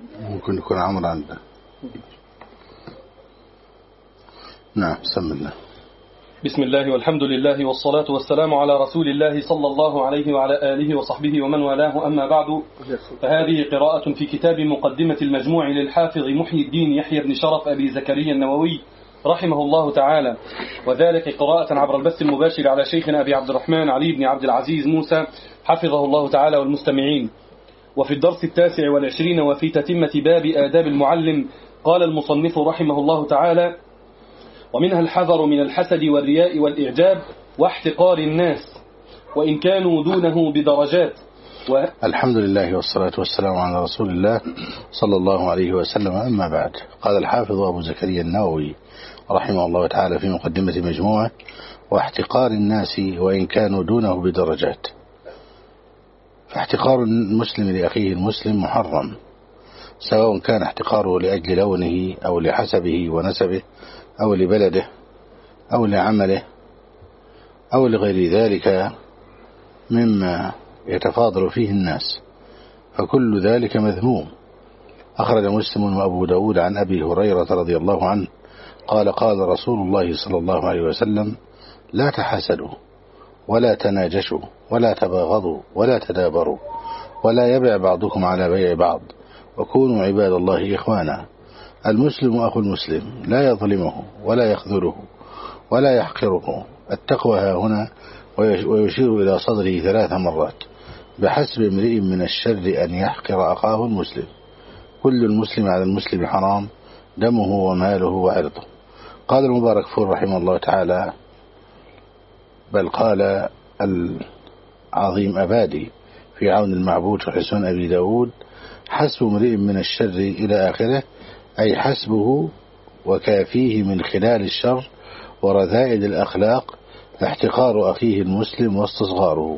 ممكن يكون عمرو عنده. نعم، بسم الله. بسم الله والحمد لله والصلاة والسلام على رسول الله صلى الله عليه وعلى آله وصحبه ومن والاه، أما بعد، فهذه قراءة في كتاب مقدمة المجموع للحافظ محي الدين يحيى بن شرف أبي زكريا النووي رحمه الله تعالى، وذلك قراءة عبر البث المباشر على شيخنا أبي عبد الرحمن علي بن عبد العزيز موسى حفظه الله تعالى والمستمعين. وفي الدرس 29 وفي تتمة باب آداب المعلم قال المصنف رحمه الله تعالى: ومنها الحذر من الحسد والرياء والإعجاب واحتقار الناس وإن كانوا دونه بدرجات. الحمد لله والصلاة والسلام على رسول الله صلى الله عليه وسلم، أما بعد. قال الحافظ أبو زكريا النووي رحمه الله تعالى في مقدمة مجموعة: واحتقار الناس وإن كانوا دونه بدرجات. فاحتقار المسلم لأخيه المسلم محرم، سواء كان احتقاره لأجل لونه أو لحسبه ونسبه أو لبلده أو لعمله أو لغير ذلك مما يتفاضل فيه الناس، فكل ذلك مذموم. أخرج مسلم وأبو داود عن أبي هريرة رضي الله عنه قال: قال رسول الله صلى الله عليه وسلم: لا تحاسدوا ولا تناجشوا ولا تباغضوا ولا تدابروا ولا يبع بعضكم على بيع بعض وكونوا عباد الله إخوانا. المسلم أخو المسلم لا يظلمه ولا يخذله ولا يحقره. التقوى ها هنا، ويشير إلى صدره 3 مرات: بحسب امرئ من الشر أن يحقر أخاه المسلم. كل المسلم على المسلم حرام، دمه وماله وعرضه. قال المبارك فور رحمه الله تعالى، بل قال العظيم أبادي في عون المعبود في حسن أبي داود: حسب امرئ من الشر إلى آخره، أي حسبه وكافيه من خلال الشر ورذائل الأخلاق احتقار أخيه المسلم واستصغاره،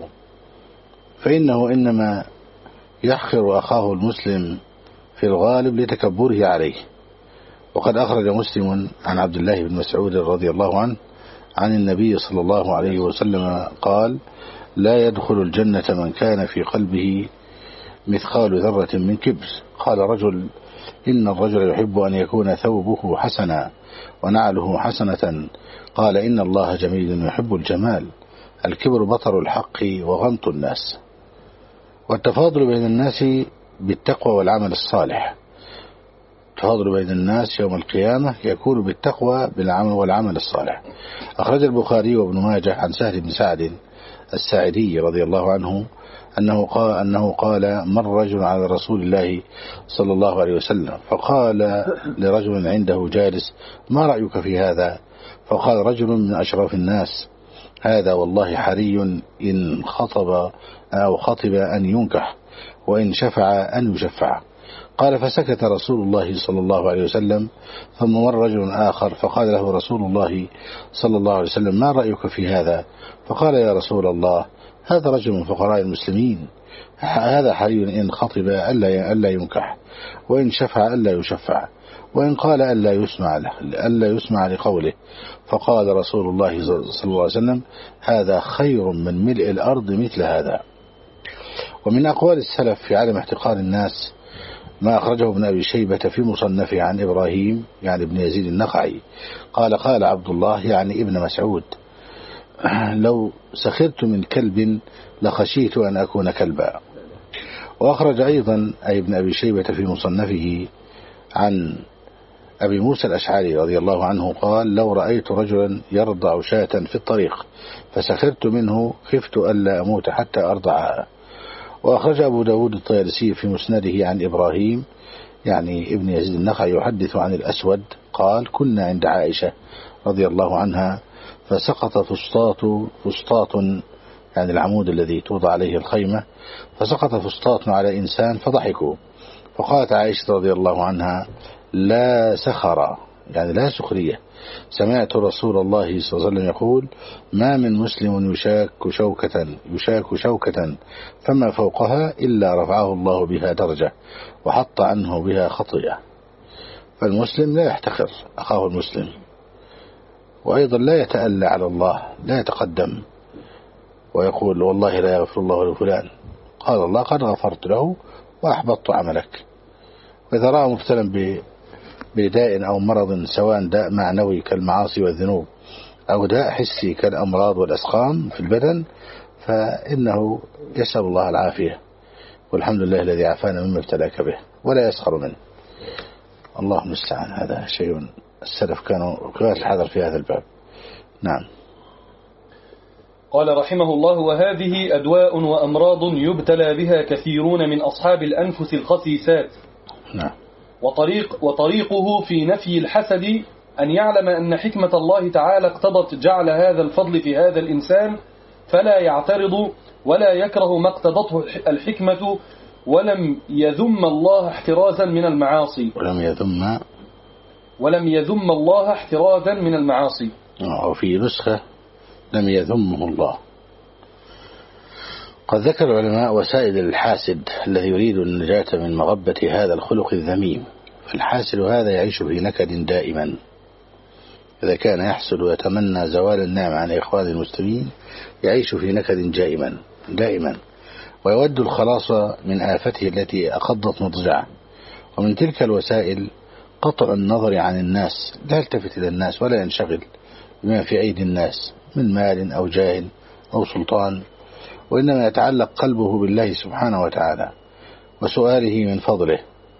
فإنه إنما يحقر أخاه المسلم في الغالب لتكبره عليه. وقد أخرج مسلم عن عبد الله بن مسعود رضي الله عنه عن النبي صلى الله عليه وسلم قال: لا يدخل الجنة من كان في قلبه مثقال ذرة من كبر. قال رجل: إن الرجل يحب أن يكون ثوبه حسنا ونعله حسنة. قال: إن الله جميل يحب الجمال. الكبر بطر الحق وغمط الناس. والتفاضل بين الناس بالتقوى والعمل الصالح. التفاضل بين الناس يوم القيامة يكون بالتقوى بالعمل والعمل الصالح. أخرج البخاري وابن ماجه عن سهل بن سعد الساعدي رضي الله عنه أنه قال: مر رجل على رسول الله صلى الله عليه وسلم فقال لرجل عنده جالس: ما رأيك في هذا؟ فقال رجل من أشراف الناس: هذا والله حري إن خطب أو خطب أن ينكح، وإن شفع أن يشفع. قال: فسكت رسول الله صلى الله عليه وسلم. ثم مر رجل آخر فقال له رسول الله صلى الله عليه وسلم: ما رأيك في هذا؟ فقال: يا رسول الله، هذا رجل من فقراء المسلمين، هذا حري إن خطب ألا ينكح، وإن شفع ألا يشفع، وإن قال ألا يسمع لقوله. فقال رسول الله صلى الله عليه وسلم: هذا خير من ملء الأرض مثل هذا. ومن أقوال السلف في عدم احتقار الناس ما أخرجه ابن أبي شيبة في مصنفه عن إبراهيم يعني ابن يزيد النخعي قال: قال عبد الله يعني ابن مسعود: لو سخرت من كلب لخشيت أن أكون كلبا. وأخرج أيضا أي ابن أبي شيبة في مصنفه عن أبي موسى الأشعري رضي الله عنه قال: لو رأيت رجلا يرضع شاة في الطريق فسخرت منه خفت ألا أموت حتى أرضعها. وأخرج أبو داود الطيالسي في مسنده عن إبراهيم يعني ابن يزيد النخعي يحدث عن الأسود قال: كنا عند عائشة رضي الله عنها فسقط فسطاط يعني العمود الذي توضع عليه الخيمة، فسقط فسطاط على إنسان فضحكوا. فقالت عائشة رضي الله عنها: لا سخر يعني لا سخرية، سمعت رسول الله صلى الله عليه وسلم يقول: ما من مسلم يشاك شوكة فما فوقها إلا رفعه الله بها درجة وحط عنه بها خطيئة. فالمسلم لا يحتقر أخاه المسلم، وأيضا لا يتألى على الله، لا يتقدم ويقول: والله لا يغفر الله لفلان. قال الله: قد غفرت له وأحبطت عملك. وإذا رأى مبتلا بداء أو مرض، سواء داء معنوي كالمعاصي والذنوب أو داء حسي كالأمراض والأسقام في البدن، فإنه يسأل الله العافية، والحمد لله الذي عافانا مما ابتلاك به، ولا يسخر منه. الله المستعان. هذا شيء السلف كانوا غير الحذر في هذا الباب. نعم. قال رحمه الله: وهذه أدواء وأمراض يبتلى بها كثيرون من أصحاب الأنفس الخسيسات. نعم. وطريقه في نفي الحسد أن يعلم أن حكمة الله تعالى اقتضت جعل هذا الفضل في هذا الإنسان، فلا يعترض ولا يكره ما اقتضته الحكمة، ولم يذم الله احترازا من المعاصي. ولم يذم الله احترازا من المعاصي. وفي نسخة لم يذمه الله. قد ذكر العلماء وسائل الحاسد الذي يريد النجاة من مغبة هذا الخلق الذميم. فالحاسد هذا يعيش في نكد دائما، إذا كان يحسد ويتمنى زوال النعمة عن إخوان المسلمين يعيش في نكد دائما، ويود الخلاص من آفته التي أخضت مضجعه. ومن تلك الوسائل قطع النظر عن الناس، لا يلتفت إلى الناس ولا ينشغل بما في أيدي الناس من مال أو جاه أو سلطان، وإنما يتعلق قلبه بالله سبحانه وتعالى وسؤاله من فضله.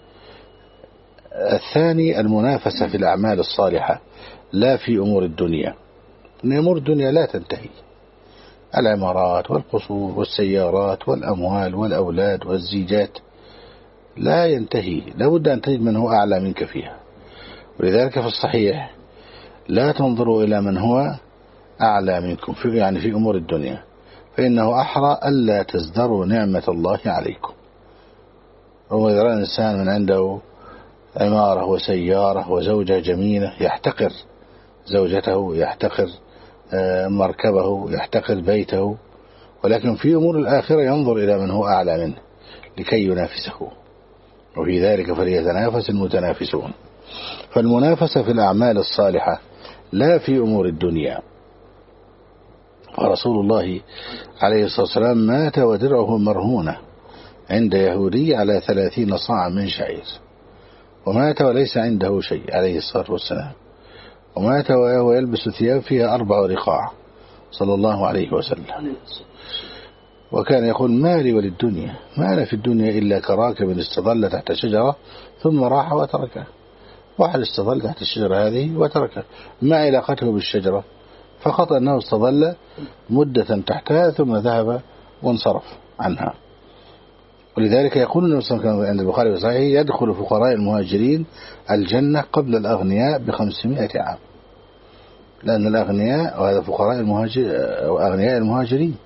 الثاني المنافسة في الأعمال الصالحة لا في أمور الدنيا، إن أمور الدنيا لا تنتهي، العمارات والقصور والسيارات والأموال والأولاد والزيجات لا ينتهي، لابد أن تجد من هو أعلى منك فيها. ولذلك في الصحيح لا تنظروا إلى من هو أعلى منكم في أمور الدنيا، فإنه أحرى ألا تزدروا نعمة الله عليكم. وإذا رأى الإنسان من عنده عمارة وسيارة وزوجة جميلة يحتقر زوجته، يحتقر مركبه، يحتقر بيته، ولكن في أمور الآخرة ينظر إلى من هو أعلى منه لكي ينافسه، وفي ذلك فليتنافس المتنافسون. فالمنافسة في الأعمال الصالحة لا في أمور الدنيا. ورسول الله عليه الصلاة والسلام مات ودرعه مرهونة عند يهودي على 30 صاع من شعير، ومات وليس عنده شيء عليه الصلاة والسلام، ومات وهو يلبس ثياب فيها 4 رقاع صلى الله عليه وسلم. وكان يقول: ما لي وللدنيا، ما أنا في الدنيا إلا كراكب استظل تحت شجرة ثم راح وتركه. واحد استظل تحت الشجرة هذه وتركه، ما علاقته بالشجرة؟ فقط أنه استظل مدة تحتها ثم ذهب وانصرف عنها. ولذلك يقول النبي صلى الله عليه وسلم عند البخاري وصحيح: يدخل فقراء المهاجرين الجنة قبل الأغنياء ب500 عام. لأن الأغنياء، وهذا فقراء أغنياء المهاجرين،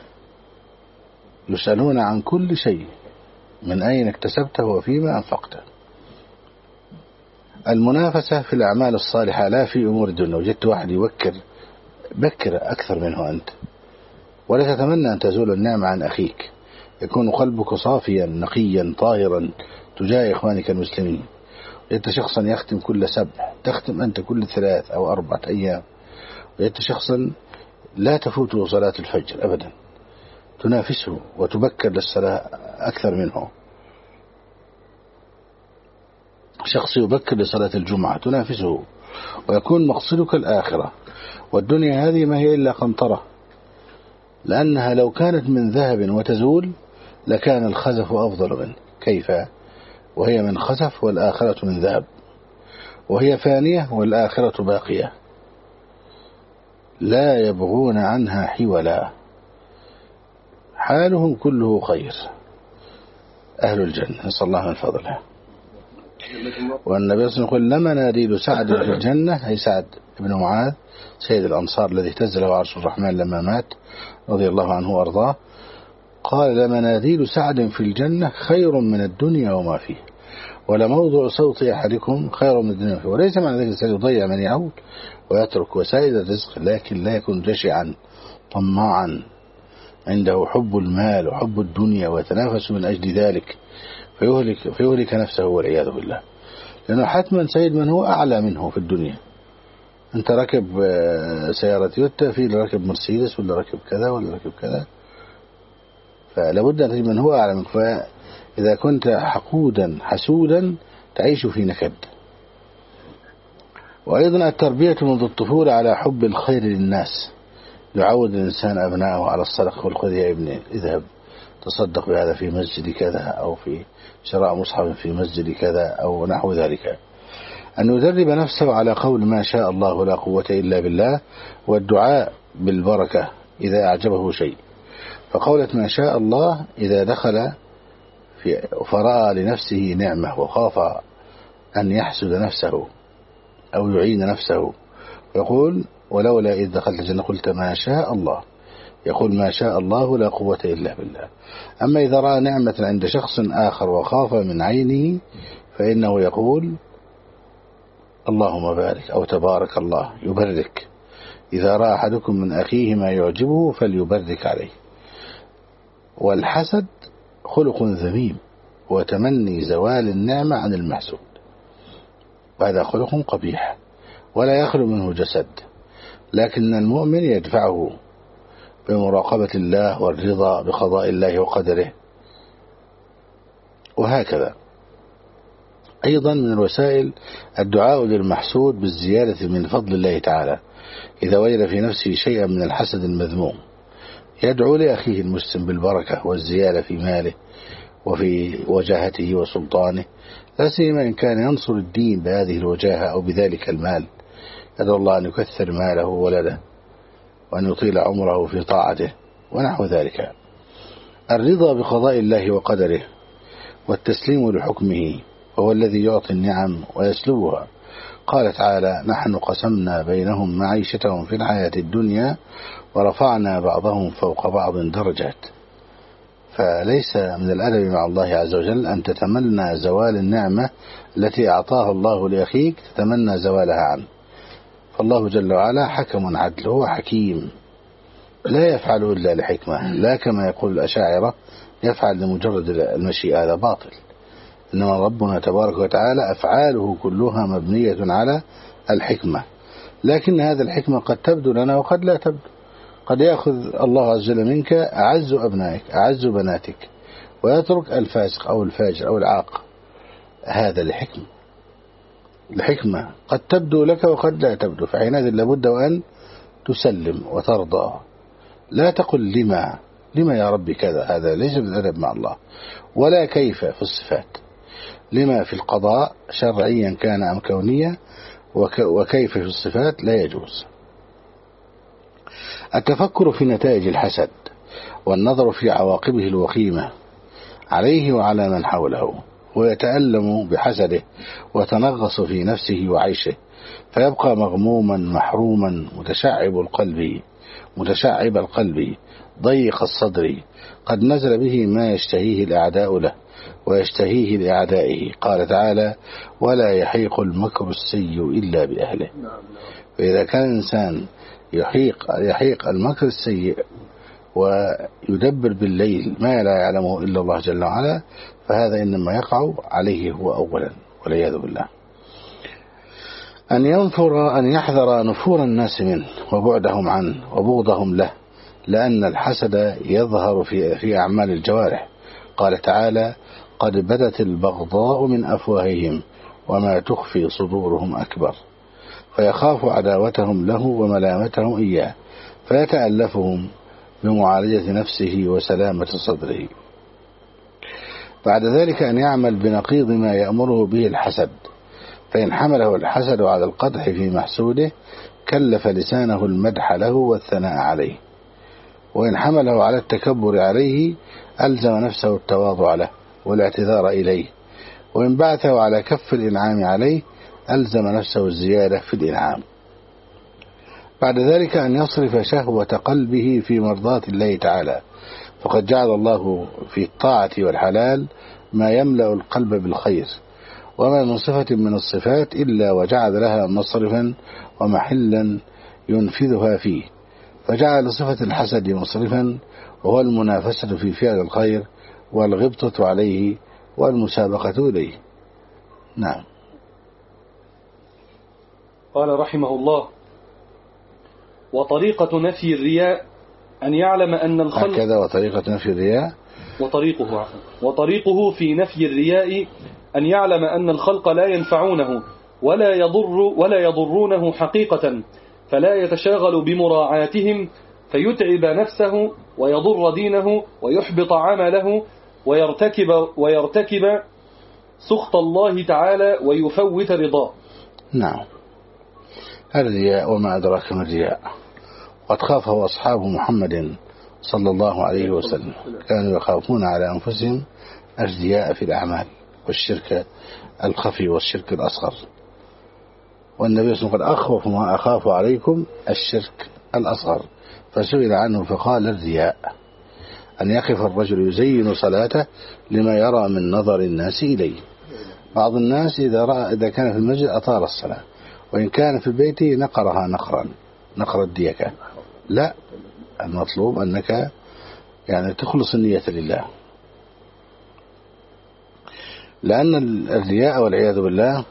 يسألون عن كل شيء، من أين اكتسبته وفيما أنفقته. المنافسة في الأعمال الصالحة لا في أمور الدنيا. وجدت واحد بكر أكثر منه أنت، ولا تتمنى أن تزول النعمة عن أخيك، يكون قلبك صافيا نقيا طاهرا تجاه إخوانك المسلمين. وجدت شخصا يختم كل 7، تختم أنت كل 3 أو 4 أيام. وجدت شخصا لا تفوته صلاة الفجر أبدا، تنافسه وتبكر للصلاة أكثر منه. شخص يبكر لصلاة الجمعة تنافسه، ويكون مقصدك الآخرة. والدنيا هذه ما هي إلا قنطرة، لأنها لو كانت من ذهب وتزول لكان الخزف أفضل منه. كيف وهي من خزف والآخرة من ذهب؟ وهي فانية والآخرة باقية، لا يبغون عنها حولا، حالهم كله خير، أهل الجنة، نسأل الله من فضله. والنبي صلى الله عليه وسلم يقول: لمناديل سعد في الجنة، أي سعد بن معاذ سيد الأنصار الذي اهتز له عرش الرحمن لما مات رضي الله عنه وأرضاه، قال: لمناديل سعد في الجنة خير من الدنيا وما فيه، ولموضع صوت أحدكم خير من الدنيا وما فيه. وليس معنى ذلك سيضيع من يعول ويترك وسائل الرزق، لكن لا يكون جشعا طماعا عنده حب المال وحب الدنيا ويتنافس من أجل ذلك فيهلك نفسه والعياذ بالله. لأنه حتما سيد من هو أعلى منه في الدنيا. أنت ركب سيارة يوتا، في ركب مرسيدس ولا ركب كذا ولا ركب كذا، فلابد أن تجد من هو أعلى منك. فإذا كنت حقودا حسودا تعيش في نكد. وأيضا التربية منذ الطفولة على حب الخير للناس، يعود الإنسان أبنائه على الصدقة، والخذ يا ابني اذهب تصدق بهذا في مسجد كذا، أو في شراء مصحف في مسجد كذا، أو نحو ذلك. أن يدرب نفسه على قول ما شاء الله لا قوة إلا بالله، والدعاء بالبركة إذا أعجبه شيء. فقولة ما شاء الله إذا دخل فرأى لنفسه نعمة وخاف أن يحسد نفسه أو يعين نفسه، يقول ولولا إذ دخلت الجنة قلت ما شاء الله، يقول ما شاء الله لا قوة إلا بالله. أما إذا رأى نعمة عند شخص آخر وخاف من عينه فإنه يقول اللهم بارك أو تبارك الله، يبرك. إذا رأى أحدكم من أخيه ما يعجبه فليبرك عليه. والحسد خلق ذميم، وتمني زوال النعمة عن المحسود، وهذا خلق قبيح ولا يخلو منه جسد، لكن المؤمن يدفعه بمراقبة الله والرضا بقضاء الله وقدره. وهكذا أيضا من الوسائل الدعاء للمحسود بالزيادة من فضل الله تعالى، إذا وجد في نفسه شيئا من الحسد المذموم يدعو لأخيه المسلم بالبركة والزيادة في ماله وفي وجاهته وسلطانه، لا سيما إن كان ينصر الدين بهذه الوجاهة أو بذلك المال، يدعو الله أن يكثر ماله وولده وأن يطيل عمره في طاعته ونحو ذلك. الرضا بقضاء الله وقدره والتسليم لحكمه، وهو الذي يعطي النعم ويسلبها. قال تعالى نحن قسمنا بينهم معيشتهم في الحياة الدنيا ورفعنا بعضهم فوق بعض درجات. فليس من الأدب مع الله عز وجل أن تتمنى زوال النعمة التي أعطاها الله لأخيك تتمنى زوالها عنه، فالله جل وعلا حكم عدل، هو حكيم لا يفعل إلا لحكمة، لا كما يقول الأشاعرة يفعل لمجرد المشيئة، هذا باطل. إنما ربنا تبارك وتعالى أفعاله كلها مبنية على الحكمة، لكن هذه الحكمة قد تبدو لنا وقد لا تبدو. قد يأخذ الله عز وجل منك أعز أبنائك أعز بناتك ويترك الفاسق أو الفاجر أو العاق، هذا الحكمة قد تبدو لك وقد لا تبدو، فحينئذ لابد وأن تسلم وترضى، لا تقل لما يا ربي كذا، هذا ليس بالأدب مع الله. ولا كيف في الصفات، لما في القضاء شرعيا كان أم كونيا، وكيف في الصفات لا يجوز. التفكر في نتائج الحسد والنظر في عواقبه الوخيمة عليه وعلى من حوله، ويتألم بحسده وتنغص في نفسه وعيشه، فيبقى مغموما محروما متشعب القلب ضيق الصدر، قد نزل به ما يشتهيه الأعداء له ويشتهيه لأعدائه. قال تعالى ولا يحيق المكر السيء إلا بأهله. فإذا كان الإنسان يحيق المكر السيء ويدبر بالليل ما لا يعلمه إلا الله جل وعلا، فهذا إنما يقع عليه هو أولا والعياذ بالله. أن يحذر نفور الناس منه وبعدهم عنه وبغضهم له، لأن الحسد يظهر في أعمال الجوارح. قال تعالى قد بدت البغضاء من أفواههم وما تخفي صدورهم أكبر، فيخاف عداوتهم له وملامتهم إياه، فيتألفهم بمعالجة نفسه وسلامة صدره. بعد ذلك أن يعمل بنقيض ما يأمره به الحسد، فإن حمله الحسد على القدح في محسوده كلف لسانه المدح له والثناء عليه، وإن حمله على التكبر عليه ألزم نفسه التواضع له والاعتذار إليه، وإن بعثه على كف الإنعام عليه ألزم نفسه الزيادة في الإنعام. بعد ذلك أن يصرف شهوة قلبه في مرضاة الله تعالى، فقد جعل الله في الطاعة والحلال ما يملأ القلب بالخير، وما من صفة من الصفات إلا وجعل لها مصرفا ومحلا ينفذها فيه، فجعل صفة الحسد مصرفا، وهو المنافسة في فعل الخير والغبطة عليه والمسابقة إليه. نعم. قال رحمه الله وطريقة نفي الرياء أن يعلم أن الخلق هكذا وطريقة نفي الرياء وطريقه في نفي الرياء أن يعلم أن الخلق لا ينفعونه ولا يضرونه حقيقة، فلا يتشاغل بمراعاتهم فيتعب نفسه ويضر دينه ويحبط عمله ويرتكب سخط الله تعالى ويفوت رضاه. نعم، الرياء وما أدراك ما الرياء. قد خافه أصحاب محمد صلى الله عليه وسلم، كانوا يخافون على أنفسهم الرياء في الأعمال والشرك الخفي والشرك الأصغر، والنبي صلى الله عليه وسلم قد أخوف ما أخاف عليكم الشرك الأصغر، فسئل عنه فقال الرياء، أن يقف الرجل يزين صلاته لما يرى من نظر الناس إليه. بعض الناس إذا كان في المسجد أطال الصلاة، وإن كان في بيته نقرها نقر الديكة. لا، المطلوب أنك يعني تخلص النية لله، لأن الرياء والعياذ بالله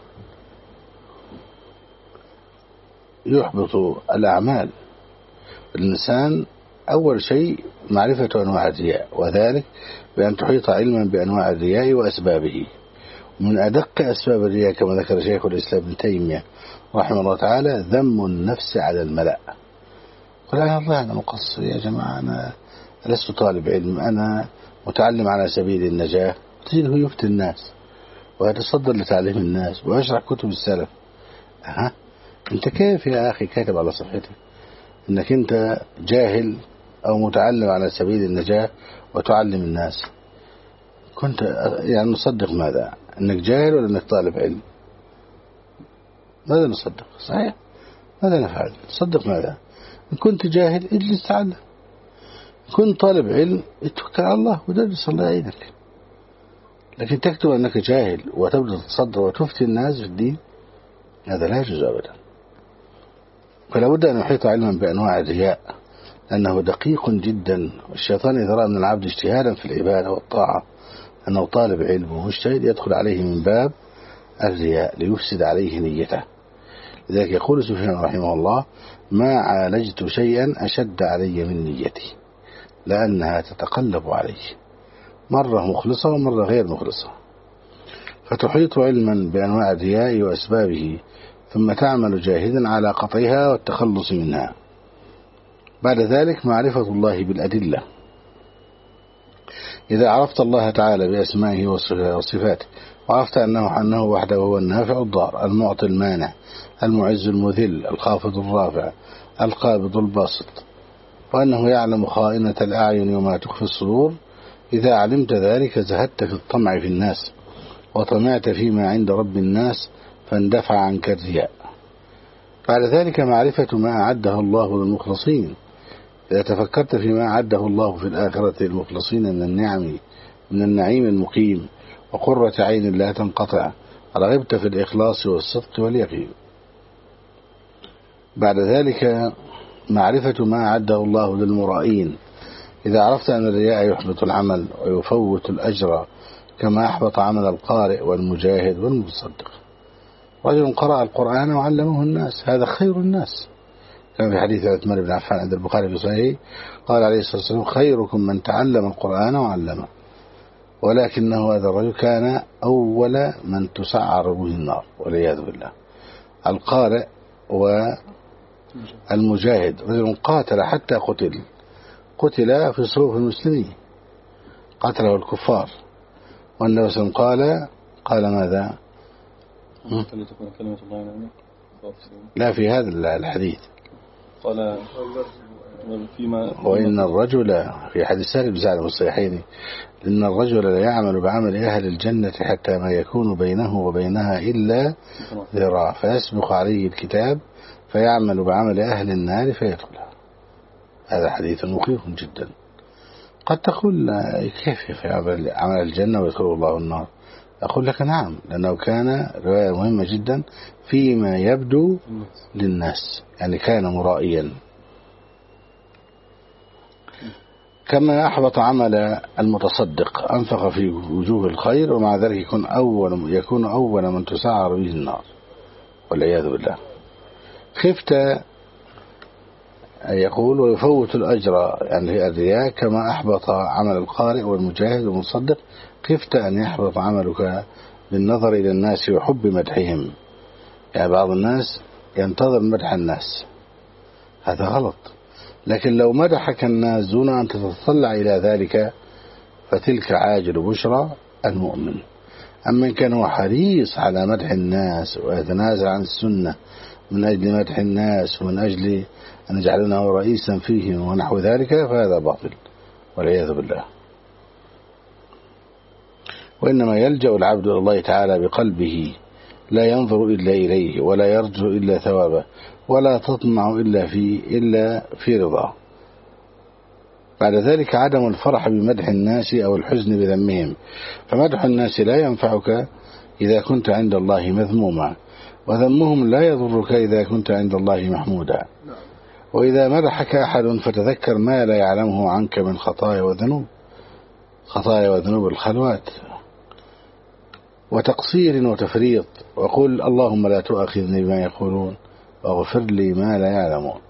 يحبط الأعمال. الإنسان أول شيء معرفة أنواع الرياء، وذلك بأن تحيط علما بأنواع الرياء وأسبابه. من أدق أسباب الرياء كما ذكر شيخ الإسلام ابن تيمية رحمه الله تعالى ذم النفس على الملأ. قل أنا مقصر يا جماعة، أنا لست طالب علم، أنا متعلم على سبيل النجاة. تجده يفتي الناس ويتصدر لتعليم الناس ويشرح كتب السلف. أنت كيف يا أخي كاتب على صفحتك أنك أنت جاهل أو متعلم على سبيل النجاة وتعلم الناس؟ كنت يعني نصدق ماذا؟ أنك جاهل ولا أنك طالب علم؟ ماذا نصدق؟ صحيح، ماذا نفعل؟ نصدق ماذا؟ إن كنت جاهل اجلس تعلم، إن كنت طالب علم اتوكل على الله ودرس الله يعينك. لكن تكتب أنك جاهل وتبدأ تتصدر وتفتي الناس في الدين، هذا لا يجوز أبدا. فلا بد أن يحيط علما بأنواع الرياء، لأنه دقيق جدا، والشيطان إذا رأى من العبد اجتهادا في العبادة والطاعة أنه طالب علم ومجتهد يدخل عليه من باب الرياء ليفسد عليه نيته. لذلك يقول سفيان رحمه الله: ما عالجت شيئا أشد علي من نيتي، لأنها تتقلب علي، مرة مخلصة ومرة غير مخلصة. فتحيط علما بأنواع الرياء وأسبابه، ثم تعمل جاهدا على قطعها والتخلص منها. بعد ذلك معرفة الله بالأدلة. إذا عرفت الله تعالى بأسمائه وصفاته، وعرفت أنه وحده هو النافع الضار، المعطي المانع، المعز المذل، الخافض الرافع، القابض الباسط، وأنه يعلم خائنة الأعين وما تخفي الصدور، إذا علمت ذلك زهدت في الطمع في الناس، وطمعت فيما عند رب الناس، فاندفع عنك الرياء. بعد ذلك معرفة ما أعده الله للمخلصين. إذا تفكرت فيما أعده الله في الآخرة للمخلصين من النعيم المقيم وقرة عين لا تنقطع، رغبت في الإخلاص والصدق واليقين. بعد ذلك معرفة ما أعده الله للمرائين. إذا عرفت أن الرياء يحبط العمل ويفوت الأجر كما أحبط عمل القارئ والمجاهد والمتصدق. رجل قرأ القرآن وعلمه الناس، هذا خير الناس، كما في حديث عثمان بن عفان عند البخاري في صحيحه قال عليه الصلاة والسلام: خيركم من تعلم القرآن وعلمه. ولكنه هذا الرجل كان أول من تسعر به النار والعياذ بالله. القارئ والمجاهد، رجل قاتل حتى قتل في صفوف المسلمين، قتله الكفار، والنبي صلى الله عليه وسلم قال ماذا؟ لا، في هذا الحديث قال وإن الرجل في حديث سهل بن سعد الصحيحين: إن الرجل لا يعمل بعمل أهل الجنة حتى ما يكون بينه وبينها إلا ذراع، فيسبق عليه الكتاب فيعمل بعمل أهل النار فيدخلها. هذا حديث مخيف جدا. قد تقول: كيف يعمل عمل الجنة ويدخله الله النار؟ أقول لك نعم، لأنه كان رواية مهمة جدا فيما يبدو للناس، يعني كان مرائيا. كما أحبط عمل المتصدق، أنفق في وجوه الخير ومع ذلك يكون أول من تسعر به النار والعياذ بالله. خفت يقول ويفوت الأجر يعني الرياء كما أحبط عمل القارئ والمجاهد والمصدق خفت أن يحبط عملك بالنظر إلى الناس وحب مدحهم. يعني بعض الناس ينتظر مدح الناس، هذا غلط. لكن لو مدحك الناس دون أن تتطلع إلى ذلك فتلك عاجل بشرى المؤمن. أما إن كان هو حريص على مدح الناس ويتنازل عن السنة من أجل مدح الناس ومن أجل أن يجعلونه رئيسا فيهم ونحو ذلك فهذا باطل والعياذ بالله. وإنما يلجأ العبد إلى الله تعالى بقلبه لا ينظر إلا إليه ولا يرجو إلا ثوابه ولا تطمع إلا في رضاه. بعد ذلك عدم الفرح بمدح الناس أو الحزن بذمهم، فمدح الناس لا ينفعك إذا كنت عند الله مذموما، وذمهم لا يضرك إذا كنت عند الله محمودا. وإذا مدحك أحد فتذكر ما لا يعلمه عنك من خطايا وذنوب الخلوات وتقصير وتفريط، وقل اللهم لا تؤاخذني بما يقولون واغفر لي ما لا يعلمون.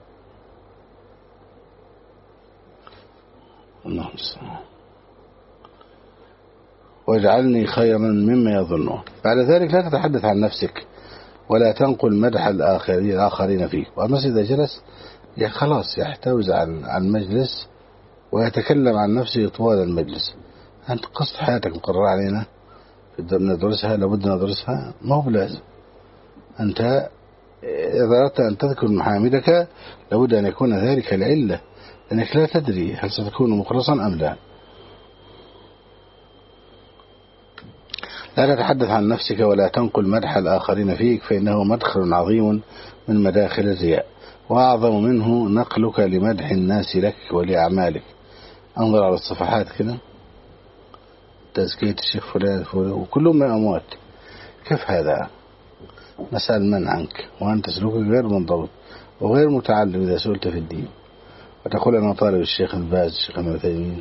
واجعلني خيرا مما يظنون. بعد ذلك لا تتحدث عن نفسك ولا تنقل مدح الآخرين فيك. والمسجد إذا جلس خلاص يحتوز عن المجلس ويتكلم عن نفسه طوال المجلس. أنت قصة حياتك مقررة علينا ندرسها، لابد ندرسها، ما هو بلازم. أنت إذا أردت أن تذكر محامدك لابد أن يكون ذلك العلة، لأنك لا تدري هل ستكون مخلصا أم لا. لا تتحدث عن نفسك ولا تنقل مدح الآخرين فيك، فإنه مدخل عظيم من مداخل الرياء، وأعظم منه نقلك لمدح الناس لك ولأعمالك. انظر على الصفحات كده، تزكية الشيخ فلان وكلهم من أموات. كيف هذا؟ نسأل من عنك وأنت سلوكك غير منضبط وغير متعلم إذا سئلت في الدين، وتقول أنا طالب الشيخ الباز الشيخ ابن عثيمين.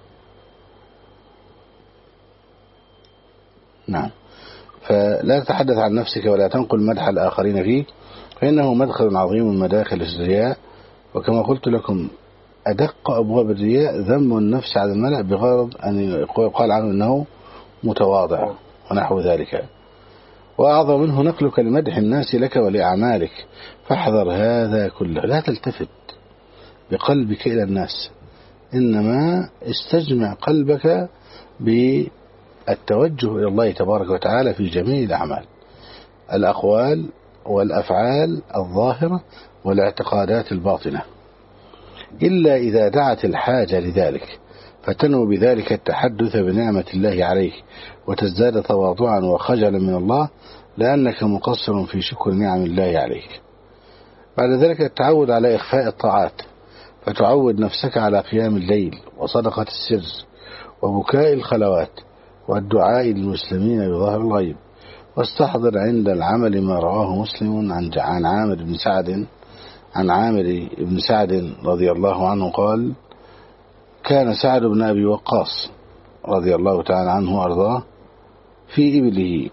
نعم. فلا تتحدث عن نفسك ولا تنقل مدح الآخرين فيك، فإنه مدخل عظيم من مداخل الرياء. وكما قلت لكم أدق أبواب الرياء ذم النفس على الملأ بغرض أن يقال عنه أنه متواضع ونحو ذلك. وأعظم منه نقلك لمدح الناس لك ولأعمالك، فاحذر هذا كله. لا تلتفت بقلبك إلى الناس، إنما استجمع قلبك بالتوجه إلى الله تبارك وتعالى في جميع الأعمال، الأقوال والأفعال الظاهرة والاعتقادات الباطنة، إلا إذا دعت الحاجة لذلك، فتنوي بذلك التحدث بنعمة الله عليك وتزداد تواضعا وخجلا من الله لأنك مقصر في شكر نعم الله عليك. بعد ذلك التعود على إخفاء الطاعات، فتعود نفسك على قيام الليل وصدقة السر وبكاء الخلوات والدعاء للمسلمين بظهر الغيب. واستحضر عند العمل ما رواه مسلم عن عامر بن سعد رضي الله عنه قال: كان سعد بن أبي وقاص رضي الله تعالى عنه وأرضاه في إبله،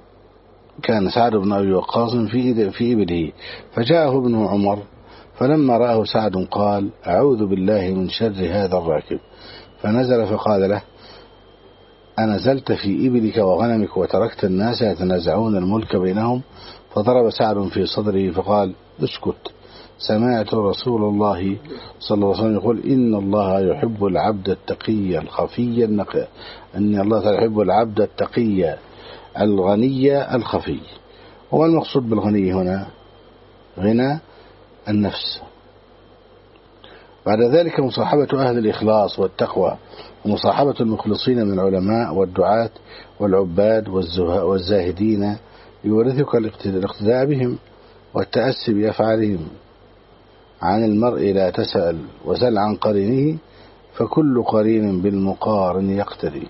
في إبله فجاءه ابنه عمر، فلما رآه سعد قال: أعوذ بالله من شر هذا الراكب، فنزل فقال له: أنزلت في إبلك وغنمك وتركت الناس يتنازعون الملك بينهم؟ فضرب سعد في صدره فقال: اسكت، سمعت رسول الله صلى الله عليه وسلم يقول: إن الله يحب العبد التقي الخفي النقي، أن الله تعالى يحب العبد التقي الغني الخفي. وما المقصود بالغني هنا؟ غنى النفس. بعد ذلك مصاحبة أهل الإخلاص والتقوى، ومصاحبة المخلصين من العلماء والدعاة والعباد والزاهدين يورثك الاقتداء بهم والتأسي بأفعالهم. عن المرء لا تسأل وسل عن قرينه، فكل قرين بالمقارن يقتدي.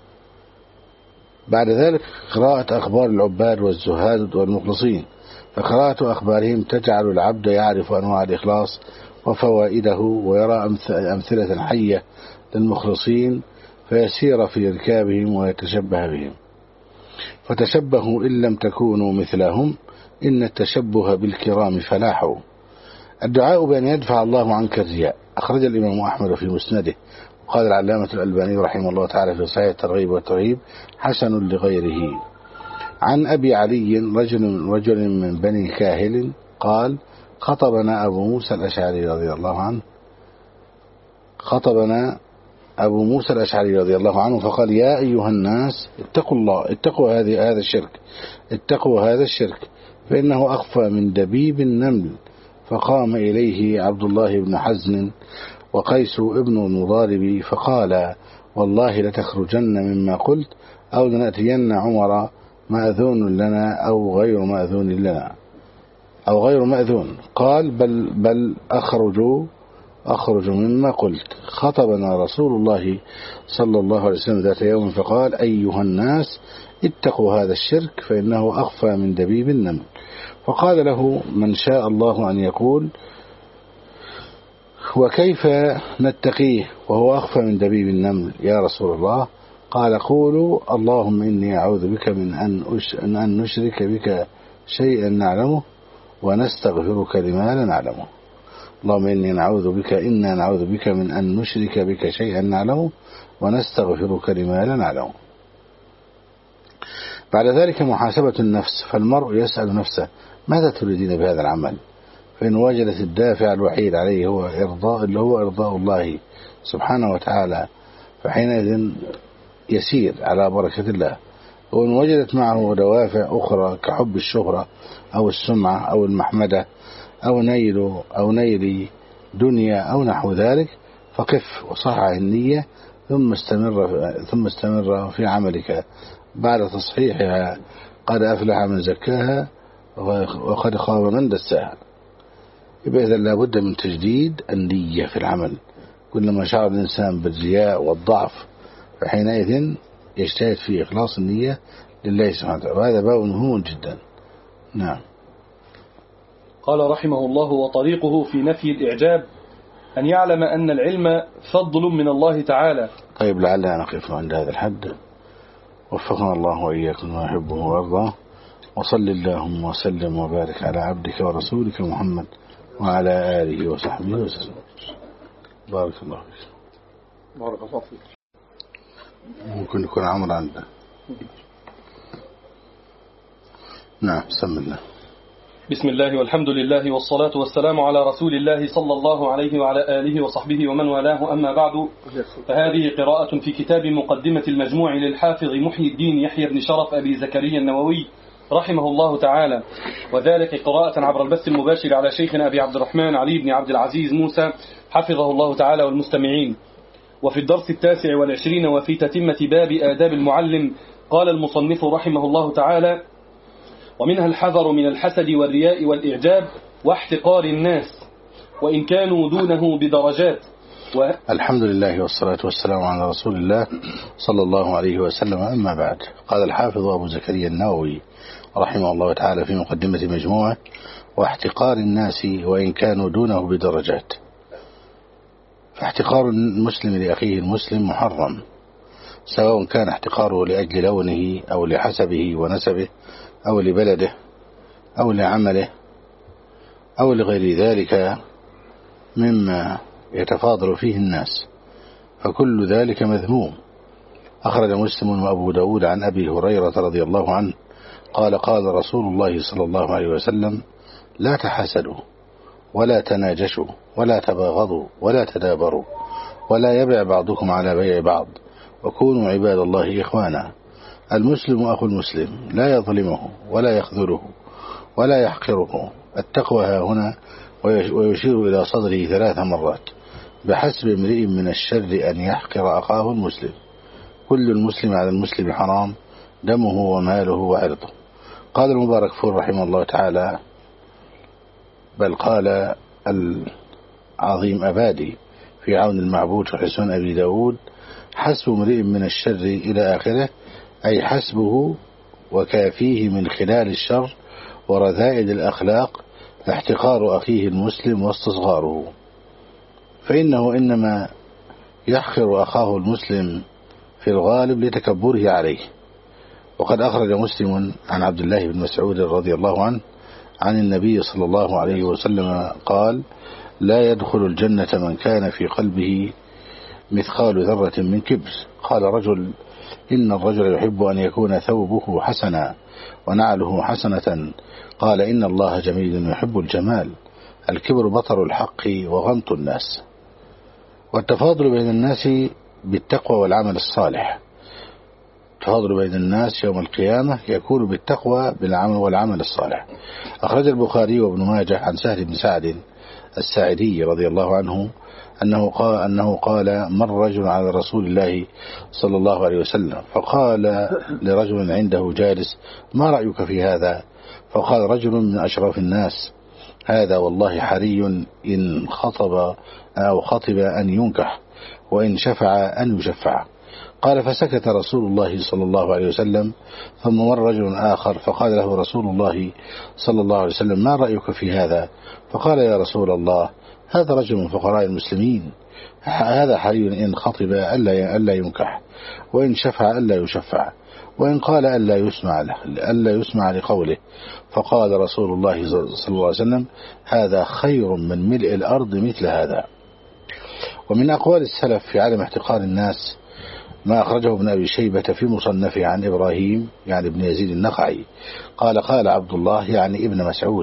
بعد ذلك قراءة أخبار العباد والزهاد والمخلصين، فقراءة أخبارهم تجعل العبد يعرف أنواع الإخلاص وفوائده، ويرى أمثلة حية للمخلصين فيسير في ركابهم ويتشبه بهم. فتشبهوا إن لم تكونوا مثلهم، إن التشبه بالكرام فلاح. الدعاء بأن يدفع الله عنك الرياء. أخرج الإمام أحمد في مسنده، وقال العلامة الألباني رحمه الله تعالى في صحيح الترغيب والترهيب حسن لغيره. عن أبي علي رجل من بني كاهل قال: خطبنا أبو موسى الأشعري رضي الله عنه فقال: يا أيها الناس اتقوا الله، اتقوا هذا الشرك فإنه أخفى من دبيب النمل. فقام إليه عبد الله بن حزن وقيس ابن المضارب فقال: والله لتخرجن مما قلت أو لنأتين عمر مأذون لنا أو غير مأذون. قال: بل أخرج مما قلت. خطبنا رسول الله صلى الله عليه وسلم ذات يوم فقال: أيها الناس اتقوا هذا الشرك فإنه أخفى من دبيب النمل. فقال له من شاء الله أن يقول: وكيف نتقيه وهو أخفى من دبيب النمل يا رسول الله؟ قال: قولوا: اللهم إني أعوذ بك من أن نشرك بك شيئا نعلمه ونستغفرك لما لا نعلمه. اللهم إنا نعوذ بك من أن نشرك بك شيئا نعلمه ونستغفرك لما لا نعلمه. بعد ذلك محاسبة النفس، فالمرء يسأل نفسه: ماذا تريدين بهذا العمل؟ فإن وجدت الدافع الوحيد عليه هو إرضاء الله سبحانه وتعالى فحينئذ يسير على بركة الله. وإن وجدت معه دوافع أخرى كحب الشهرة أو السمعة أو المحمدة أو نيل دنيا أو نحو ذلك فقف وصحح النية ثم استمر في عملك بعد تصحيحها. قد أفلح من زكاها وقد خاب من دساها. يبقى إذا لابد من تجديد النية في العمل. كلما شعر الإنسان بالرياء والضعف فحينئذ يجتهد في إخلاص النية لله سبحانه وتعالى، وهذا باب مهم جدا. نعم. قال رحمه الله: وطريقه في نفي الإعجاب أن يعلم أن العلم فضل من الله تعالى. طيب، لعلنا نقف عند هذا الحد. وفقنا الله وإياكم ما يحبه ويرضاه، وصل اللهم وسلم وبارك على عبدك ورسولك محمد وعلى آله وصحبه وسلم. بارك الله فيك. بارك الله فيك. ممكن يكون عمر عنده. نعم، بسم الله. بسم الله والحمد لله والصلاة والسلام على رسول الله صلى الله عليه وعلى آله وصحبه ومن والاه، أما بعد، فهذه قراءة في كتاب مقدمة المجموع للحافظ محي الدين يحيى بن شرف أبي زكريا النووي رحمه الله تعالى، وذلك قراءة عبر البث المباشر على شيخنا أبي عبد الرحمن علي بن عبد العزيز موسى حفظه الله تعالى والمستمعين. وفي الدرس 29 وفي تتمة باب آداب المعلم قال المصنف رحمه الله تعالى: ومنها الحذر من الحسد والرياء والإعجاب واحتقار الناس وإن كانوا دونه بدرجات. الحمد لله والصلاة والسلام على رسول الله صلى الله عليه وسلم، أما بعد. قال الحافظ أبو زكريا النووي رحمه الله تعالى في مقدمة مجموعة: واحتقار الناس وإن كانوا دونه بدرجات. فاحتقار المسلم لأخيه المسلم محرم، سواء كان احتقاره لأجل لونه أو لحسبه ونسبه أو لبلده أو لعمله أو لغير ذلك مما يتفاضل فيه الناس، فكل ذلك مذموم. أخرج مسلم وأبو داود عن أبي هريرة رضي الله عنه قال: قال رسول الله صلى الله عليه وسلم: لا تحاسدوا ولا تناجشوا ولا تباغضوا ولا تدابروا ولا يبع بعضكم على بيع بعض وكونوا عباد الله إخوانا. المسلم أخو المسلم لا يظلمه ولا يخذله ولا يحقره. التقوى ها هنا، ويشير إلى صدره 3 مرات: بحسب امرئ من الشر أن يحقر أخاه المسلم. كل المسلم على المسلم حرام، دمه وماله وعرضه. قال المبارك فور رحمه الله تعالى، بل قال العظيم أبادي في عون المعبود في حسن أبي داود: حسب امرئ من الشر إلى آخره، أي حسبه وكافيه من خلال الشر ورذائل الأخلاق احتقار أخيه المسلم واستصغاره، فإنه إنما يحقر أخاه المسلم في الغالب لتكبره عليه. وقد أخرج مسلم عن عبد الله بن مسعود رضي الله عنه عن النبي صلى الله عليه وسلم قال: لا يدخل الجنة من كان في قلبه مثقال ذرة من كبر. قال رجل: إن الرجل يحب أن يكون ثوبه حسنا ونعله حسنة. قال: إن الله جميل يحب الجمال. الكبر بطر الحق وغمط الناس. والتفاضل بين الناس بالتقوى والعمل الصالح. التفاضل بين الناس يوم القيامة يكون بالتقوى بالعمل والعمل الصالح. أخرج البخاري وابن ماجه عن سهل بن سعد الساعدي رضي الله عنه أنه قال: مر رجل على رسول الله صلى الله عليه وسلم فقال لرجل عنده جالس: ما رأيك في هذا؟ فقال رجل من أشراف الناس: هذا والله حري إن خطب أو خطب أن ينكح، وإن شفع أن يشفع. قال: فسكت رسول الله صلى الله عليه وسلم. ثم مر رجل آخر فقال له رسول الله صلى الله عليه وسلم: ما رأيك في هذا؟ فقال: يا رسول الله، هذا رجل من فقراء المسلمين، هذا حري إن خطب ألا ينكح، وإن شفع ألا يشفع، وإن قال ألا يسمع لقوله. فقال رسول الله صلى الله عليه وسلم: هذا خير من ملء الأرض مثل هذا. ومن أقوال السلف في عدم احتقار الناس ما أخرجه ابن أبي شيبة في مصنفه عن إبراهيم يعني ابن يزيد النخعي قال: قال عبد الله يعني ابن مسعود: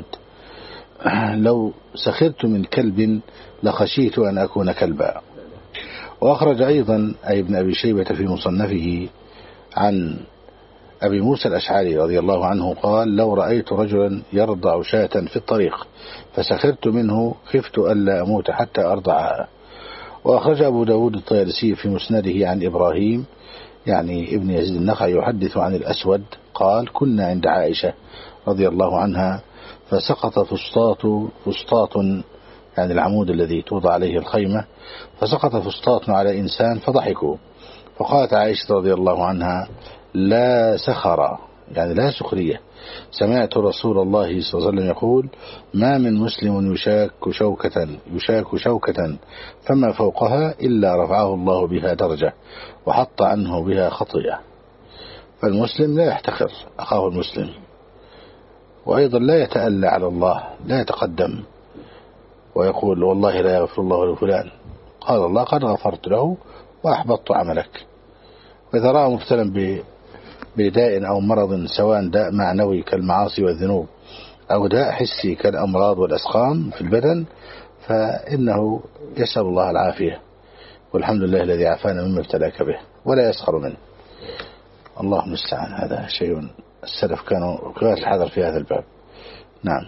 لو سخرت من كلب لخشيت أن أكون كلبا. وأخرج أيضا أي ابن أبي شيبة في مصنفه عن أبي موسى الأشعري رضي الله عنه قال: لو رأيت رجلا يرضع شاة في الطريق فسخرت منه خفت ألا أموت حتى أرضعها. وأخرج أبو داود الطيالسي في مسنده عن إبراهيم يعني ابن يزيد النخعي يحدث عن الأسود قال: كنا عند عائشة رضي الله عنها فسقط فسطاط يعني العمود الذي توضع عليه الخيمة، فسقط فسطاط على إنسان فضحكوا. فقالت عائشة رضي الله عنها: لا سخر يعني لا سخرية، سمعت رسول الله صلى الله عليه وسلم يقول: ما من مسلم يشاك شوكة فما فوقها إلا رفعه الله بها درجة وحط عنه بها خطيئة. فالمسلم لا يحتقر أخاه المسلم، وأيضا لا يتألى على الله، لا يتقدم ويقول: والله لا يغفر الله لفلان. قال الله: قد غفرت له وأحبطت عملك. وإذا رأى مبتلا بداء أو مرض سواء داء معنوي كالمعاصي والذنوب أو داء حسي كالأمراض والأسقام في البدن فإنه يسأل الله العافية، والحمد لله الذي عافانا مما ابتلاك به، ولا يسخر منه. الله المستعان. هذا شيء السلف كانوا غير الحذر في هذا الباب. نعم.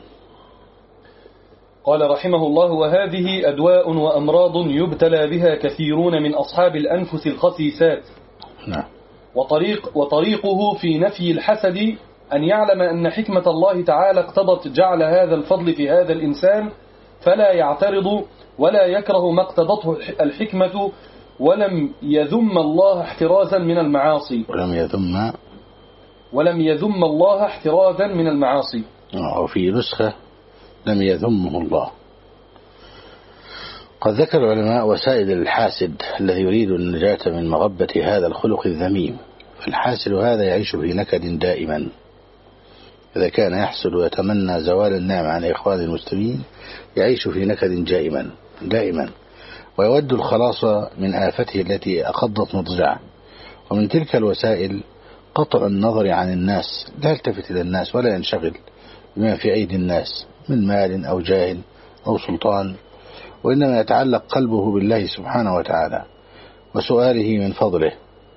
قال رحمه الله: وهذه أدواء وأمراض يبتلى بها كثيرون من أصحاب الأنفس الخسيسات. نعم. وطريقه في نفي الحسد أن يعلم أن حكمة الله تعالى اقتضت جعل هذا الفضل في هذا الإنسان، فلا يعترض ولا يكره ما اقتضته الحكمة، ولم يذم الله احترازا من المعاصي. ولم يذم الله احترازا من المعاصي. وفي نسخة لم يذمه الله. قد ذكر العلماء وسائل الحاسد الذي يريد النجاة من مغبة هذا الخلق الذميم. فالحاسد هذا يعيش في نكد دائما، إذا كان يحسد ويتمنى زوال النعمة عن إخوان المسلمين يعيش في نكد دائما ويود الخلاص من آفته التي أخضت مضجعه. ومن تلك الوسائل قطع النظر عن الناس، لا يلتفت إلى الناس ولا ينشغل بما في أيدي الناس من مال أو جاه أو سلطان، وإنما يتعلق قلبه بالله سبحانه وتعالى وسؤاله من فضله.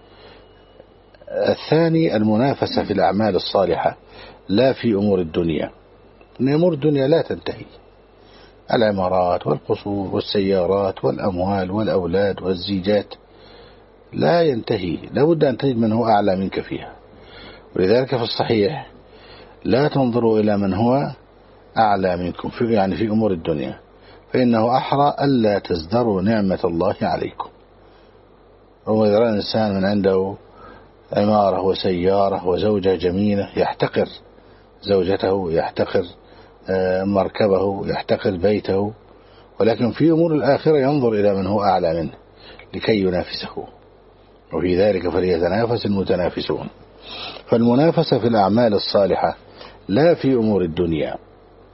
الثاني المنافسة في الأعمال الصالحة لا في أمور الدنيا، إن أمور الدنيا لا تنتهي، العمارات والقصور والسيارات والأموال والأولاد والزيجات لا ينتهي، لا بد أن تجد من هو أعلى منك فيها. ولذلك في الصحيح: لا تنظروا إلى من هو أعلى منكم في أمور الدنيا، فإنه أحرى ألا تزدروا نعمة الله عليكم. وإذا رأى الإنسان من عنده عمارة وسيارة وزوجة جميلة يحتقر زوجته، يحتقر مركبه، يحتقر بيته، ولكن في أمور الآخرة ينظر إلى من هو أعلى منه لكي ينافسه، وفي ذلك فليتنافس المتنافسون. فالمنافسة في الأعمال الصالحة لا في أمور الدنيا،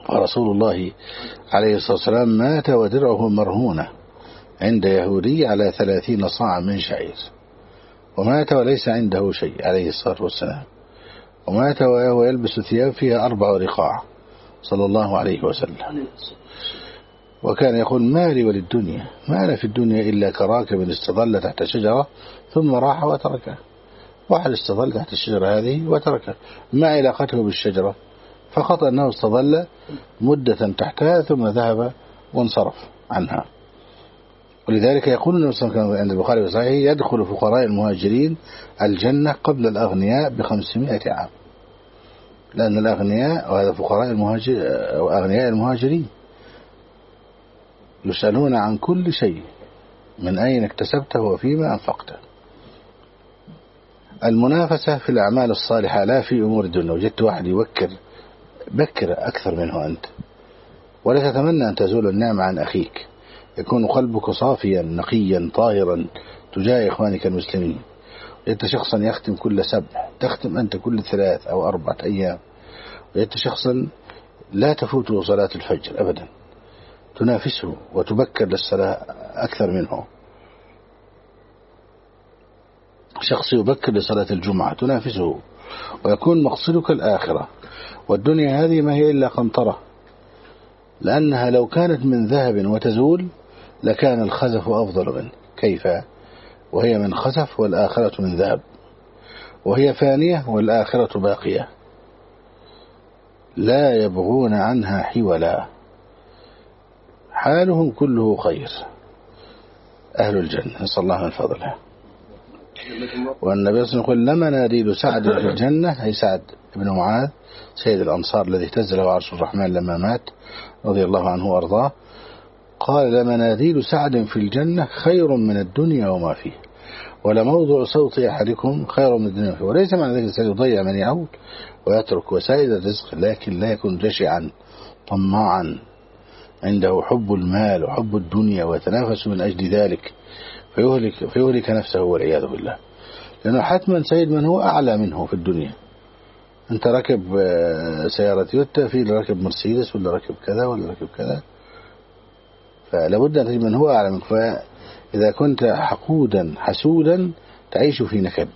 ورسول الله عليه الصلاة والسلام مات ودرعه مرهونة عند يهودي على 30 صاع من شعير، ومات وليس عنده شيء عليه الصلاة والسلام، ومات وهو يلبس ثياب فيها 4 رقاع صلى الله عليه وسلم. وكان يقول: ما لي وللدنيا، ما أنا في الدنيا إلا كراكب استظل تحت شجرة ثم راح وتركه. واحد استظل تحت الشجرة هذه وتركه، ما علاقته بالشجرة؟ فقط أنه استظل مدة تحتها ثم ذهب وانصرف عنها. ولذلك يقول النبي صلى الله عليه وسلم عند البخاري وصحيح: يدخل فقراء المهاجرين الجنة قبل الأغنياء ب500 عام. لأن الأغنياء، وهذا فقراء أغنياء المهاجرين، يسألون عن كل شيء: من أين اكتسبته وفيما أنفقته. المنافسة في الأعمال الصالحة لا في أمور الدنيا. وجدت واحد بكر أكثر منه أنت، ولا تتمنى أن تزول النعمة عن أخيك، يكون قلبك صافيا نقيا طاهرا تجاه إخوانك المسلمين. وجدت شخصا يختم كل 7، تختم أنت كل 3 أو 4 أيام. وجدت شخصا لا تفوته صلاة الفجر أبدا، تنافسه وتبكر للصلاة أكثر منه. شخص يبكر لصلاة الجمعة تنافسه، ويكون مقصدك الآخرة. والدنيا هذه ما هي إلا قنطرة، لأنها لو كانت من ذهب وتزول لكان الخزف أفضل منه. كيف وهي من خزف والآخرة من ذهب؟ وهي فانية والآخرة باقية، لا يبغون عنها حولا، حالهم كله خير، أهل الجنة، نسأل الله من فضله. والنبي صلى الله عليه وسلم يقول: لمناديل سعد في الجنة، أي سعد بن معاذ سيد الأنصار الذي اهتز له عرش الرحمن لما مات رضي الله عنه وأرضاه، قال: لمناديل سعد في الجنة خير من الدنيا وما فيه، ولموضع صوت أحدكم خير من الدنيا وما فيه. وليس معنى ذلك سيضيع من يعود ويترك وسائل الرزق، لكن لا يكون جشعا طماعا عنده حب المال وحب الدنيا ويتنافس من أجل ذلك فيهلك نفسه والعياذ بالله. لأنه حتما سيد من هو أعلى منه في الدنيا. أنت ركب سيارة يوتا، في ركب مرسيدس ولا ركب كذا ولا ركب كذا، فلابد أن تجد من هو أعلى منك. فإذا كنت حقودا حسودا تعيش في نكد.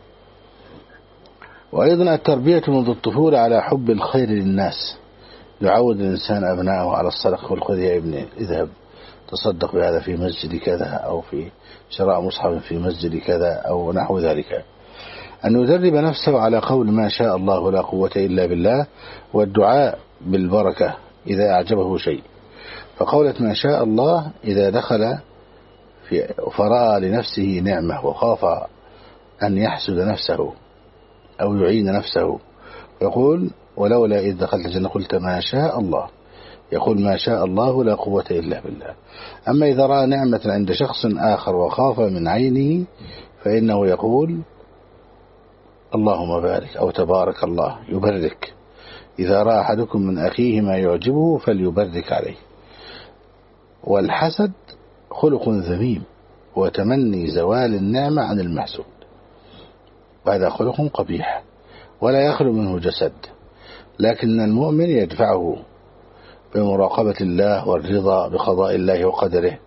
وأيضا التربية منذ الطفولة على حب الخير للناس، يعود الإنسان أبنائه على الصدقة والخذ يا ابني اذهب تصدق بهذا في مسجد كذا، أو في شراء مصحف في مسجد كذا أو نحو ذلك. أن يدرب نفسه على قول ما شاء الله لا قوة إلا بالله، والدعاء بالبركة إذا أعجبه شيء. فقولة ما شاء الله إذا دخل فرأى لنفسه نعمة وخاف أن يحسد نفسه أو يعين نفسه، يقول: ولولا إذ دخلت الجنة قلت ما شاء الله، يقول ما شاء الله لا قوة إلا بالله. أما إذا رأى نعمة عند شخص آخر وخاف من عينه فإنه يقول اللهم بارك أو تبارك الله، يبرك. إذا رأى أحدكم من أخيه ما يعجبه فليبرك عليه. والحسد خلق ذميم، وتمني زوال النعمة عن المحسود، وهذا خلق قبيح ولا يخلو منه جسد. لكن المؤمن يدفعه بمراقبة الله والرضا بقضاء الله وقدره.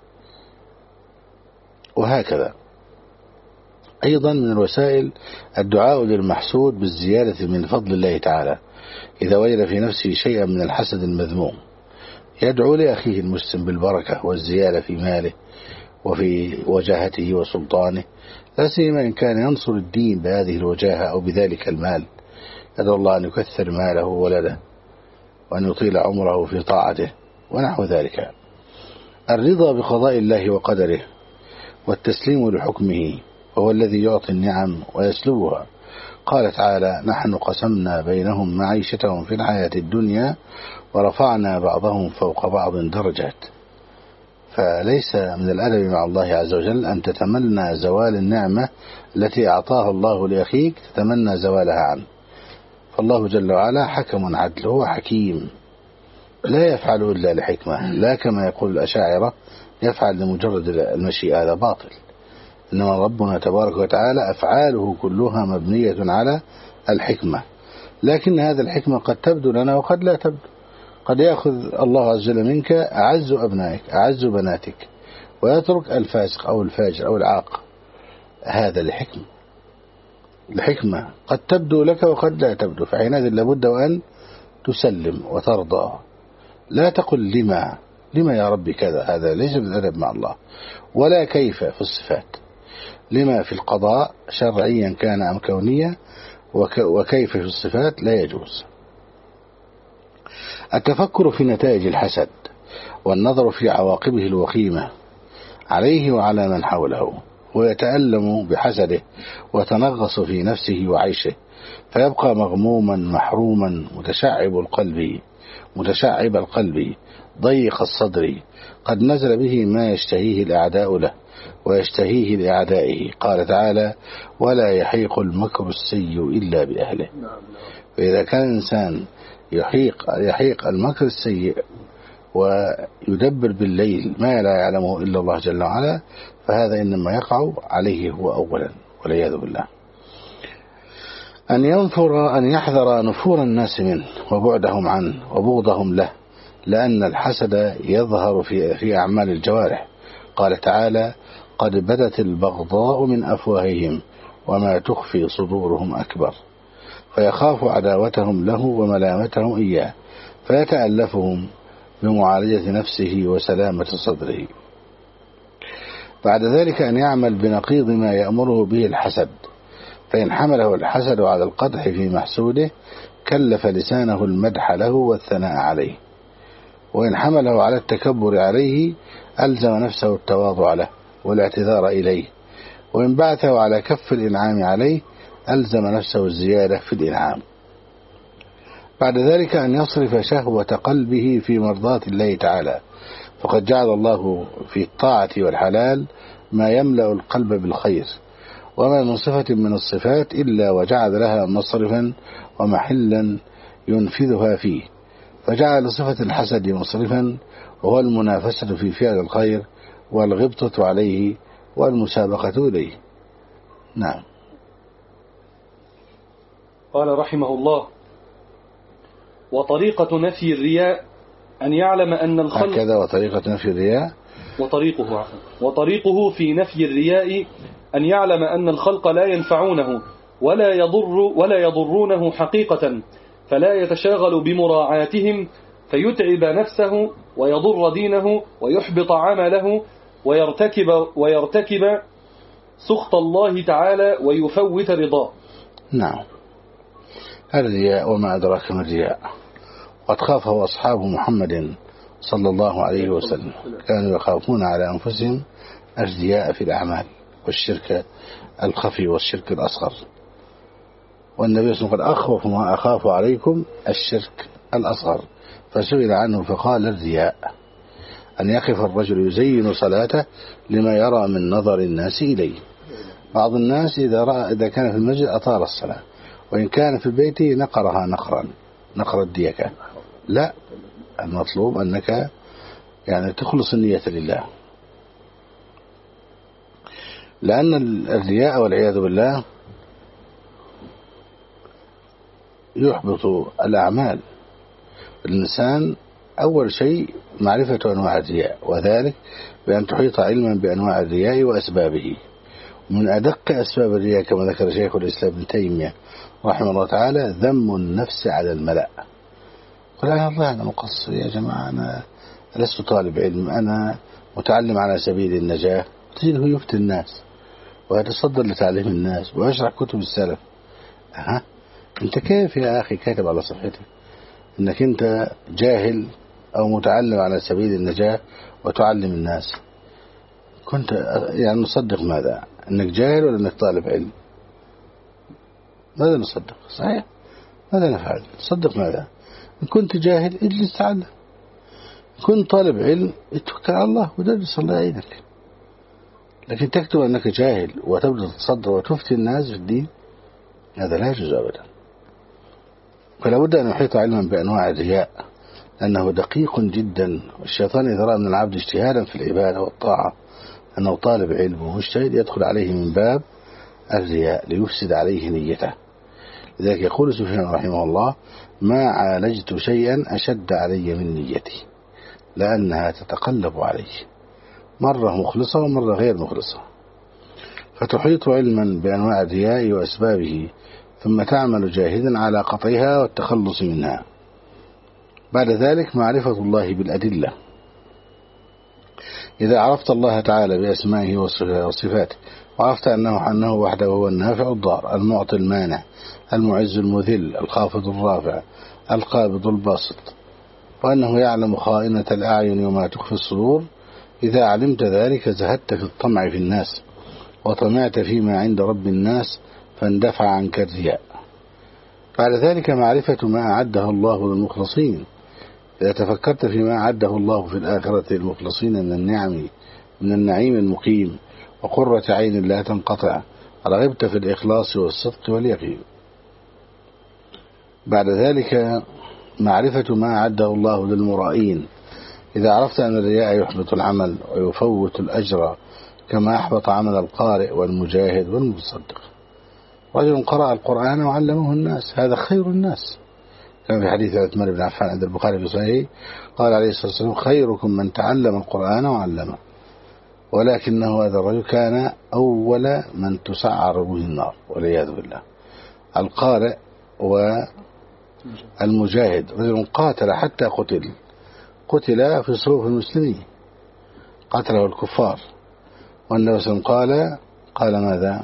وهكذا أيضا من الوسائل الدعاء للمحسود بالزيادة من فضل الله تعالى. إذا وجد في نفسه شيئا من الحسد المذموم يدعو لأخيه المسلم بالبركة والزيادة في ماله وفي وجاهته وسلطانه، لا سيما إن كان ينصر الدين بهذه الوجاهة أو بذلك المال. يدعو الله أن يكثر ماله وولده وأن يطيل عمره في طاعته ونحو ذلك. الرضا بقضاء الله وقدره والتسليم لحكمه، وهو الذي يعطي النعم ويسلبها. قال تعالى: نحن قسمنا بينهم معيشتهم في الحياة الدنيا ورفعنا بعضهم فوق بعض درجات. فليس من الأدب مع الله عز وجل أن تتمنى زوال النعمة التي أعطاها الله لأخيك تتمنى زوالها عنه. فالله جل وعلا حكم عدل، هو حكيم لا يفعل إلا لحكمة، لا كما يقول الأشاعرة يفعل لمجرد المشيئة، هذا باطل. إنما ربنا تبارك وتعالى أفعاله كلها مبنية على الحكمة، لكن هذا الحكمة قد تبدو لنا وقد لا تبدو. قد يأخذ الله عز وجل منك أعز أبنائك أعز بناتك ويترك الفاسق أو الفاجر أو العاق. هذا لحكمة قد تبدو لك وقد لا تبدو، فحينئذ لابد وأن تسلم وترضى. لا تقل لما يا ربي كذا، هذا ليس بالأدب مع الله. ولا كيف في الصفات، لما في القضاء شرعيا كان أم كونيا، وكيف في الصفات لا يجوز. التفكر في نتائج الحسد والنظر في عواقبه الوخيمة عليه وعلى من حوله، ويتألم بحسده وتنغص في نفسه وعيشه، فيبقى مغموما محروما متشعب القلب ضيق الصدر، قد نزل به ما يشتهيه الأعداء له ويشتهيه لأعدائه. قال تعالى: ولا يحيق المكر السيء إلا بأهله. فإذا كان الإنسان يحيق المكر السيء ويدبر بالليل ما لا يعلمه إلا الله جل وعلا، فهذا إنما يقع عليه هو أولا، والعياذ بالله. أن يحذر نفور الناس منه وبعدهم عنه وبغضهم له، لأن الحسد يظهر في أعمال الجوارح. قال تعالى: قد بدت البغضاء من أفواههم وما تخفي صدورهم أكبر، فيخاف عداوتهم له وملامتهم إياه، فيتألفهم بمعالجة نفسه وسلامة صدره. بعد ذلك أن يعمل بنقيض ما يأمره به الحسد، فإن حمله الحسد على القدح في محسوده كلف لسانه المدح له والثناء عليه، وإن حمله على التكبر عليه ألزم نفسه التواضع له والاعتذار إليه، وإن بعثه على كف الإنعام عليه ألزم نفسه الزيادة في الإنعام. بعد ذلك أن يصرف شهوة قلبه في مرضاة الله تعالى، فقد جعل الله في الطاعة والحلال ما يملأ القلب بالخير، وما من صفة من الصفات إلا وجعل لها مصرفا ومحلا ينفذها فيه، فجعل صفة الحسد مصرفا، وهو المنافسة في فعل الخير والغبطة عليه والمسابقة إليه. نعم. قال رحمه الله: وطريقة نفي الرياء أن يعلم أن الخلق هكذا. وطريقة نفي الرياء وطريقه في نفي الرياء أن يعلم أن الخلق لا ينفعونه ولا يضرونه حقيقة، فلا يتشاغل بمراعاتهم فيتعب نفسه ويضر دينه ويحبط عمله ويرتكب سخط الله تعالى ويفوت رضاه. نعم. الرياء وما أدراك ما الرياء. قد خافه أصحاب محمد صلى الله عليه وسلم، كانوا يخافون على أنفسهم الرياء في الأعمال والشرك الخفي والشرك الأصغر، والنبي صلى الله عليه وسلم قد أخوف ما أخاف عليكم الشرك الأصغر، فسئل عنه فقال: الرياء، أن يقف الرجل يزين صلاته لما يرى من نظر الناس إليه. بعض الناس إذا كان في المسجد أطال الصلاة، وإن كان في البيت نقرها نقر الديكة. لا، المطلوب أنك يعني تخلص النية لله، لأن الرياء والعياذ بالله يحبط الأعمال. الإنسان أول شيء معرفة أنواع الرياء، وذلك بأن تحيط علما بأنواع الرياء وأسبابه. من أدق أسباب الرياء كما ذكر شيخ الإسلام ابن تيمية رحمه الله تعالى: ذم النفس على الملأ. قل أنا مقصر يا جماعة، أنا لست طالب علم، أنا متعلم على سبيل النجاة. تجده يفتي الناس ويتصدر لتعليم الناس ويشرح كتب السلف. أنت كيف يا أخي كاتب على صفحتك أنك أنت جاهل أو متعلم على سبيل النجاة وتعلم الناس؟ كنت يعني نصدق ماذا؟ أنك جاهل ولا أنك طالب علم؟ ماذا نصدق؟ صحيح، ماذا نفعل؟ نصدق ماذا؟ إن كنت جاهل اجلس تعلم، إن كنت طالب علم اتوكل على الله ودرس الله يعينك. لكن تكتب أنك جاهل وتبدأ تتصدر وتفتي الناس في الدين، هذا لا يجوز أبدا. فلا بد أن يحيط علما بأنواع الرياء، لأنه دقيق جدا، والشيطان إذا رأى من العبد اجتهادا في العبادة والطاعة أنه طالب علم ومجتهد يدخل عليه من باب الرياء ليفسد عليه نيته. لذلك يقول سفيان رحمه الله: ما عالجت شيئا أشد علي من نيتي، لأنها تتقلب علي، مرة مخلصة ومرة غير مخلصة، فتحيط علما بأنواع الرياء وأسبابه، ثم تعمل جاهدا على قطعها والتخلص منها. بعد ذلك معرفة الله بالأدلة. إذا عرفت الله تعالى بأسمائه وصفاته، وعرفت أنه وحده هو النافع الضار، المعطي المانع، المعز المذل، الخافض الرافع، القابض الباسط، وأنه يعلم خائنة الأعين وما تخفي الصدور، إذا علمت ذلك زهدت في الطمع في الناس، وطمعت فيما عند رب الناس، فاندفع عنك الرياء. بعد ذلك معرفة ما أعده الله للمخلصين. إذا تفكرت فيما أعده الله في الآخرة للمخلصين من النعيم المقيم وقرة عين لا تنقطع، رغبت في الإخلاص والصدق واليقين. بعد ذلك معرفة ما أعده الله للمرائين. إذا عرفت أن الرياء يحبط العمل ويفوت الأجر، كما أحبط عمل القارئ والمجاهد والمتصدق. رجل قرأ القرآن وعلمه الناس، هذا خير الناس، كما في حديث عثمان بن عفان عند البخاري في صحيحه، قال عليه الصلاة والسلام: خيركم من تعلم القرآن وعلمه. ولكنه هذا الرجل كان أول من تسعر به النار والعياذ بالله. القارئ والمجاهد، رجل قاتل حتى قتل في صفوف المسلمين، قتله الكفار، والنبي صلى الله عليه وسلم قال ماذا؟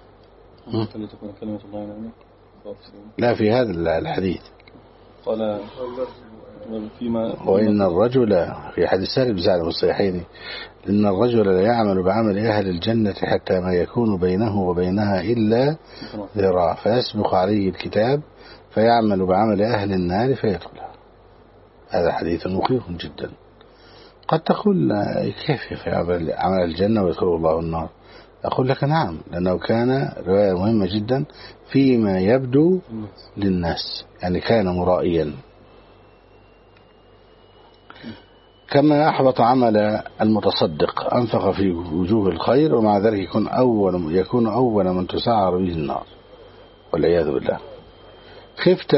لا، في هذا الحديث قال وإن الرجل، في حديث سهل بن سعد في الصحيحين: إن الرجل لا يعمل بعمل أهل الجنة حتى ما يكون بينه وبينها إلا ذراع، فيسبق عليه الكتاب فيعمل بعمل أهل النار فيدخلها. هذا حديث مخيف جدا. قد تقول: كيف يعمل عمل الجنة ويدخله الله النار؟ أقول لك: نعم، لأنه كان رواية مهمة جدا فيما يبدو للناس، يعني كان مرائيا. كما أحبط عمل المتصدق، أنفق في وجوه الخير، ومع ذلك يكون أول من تسعر به النار والعياذ بالله. خفت،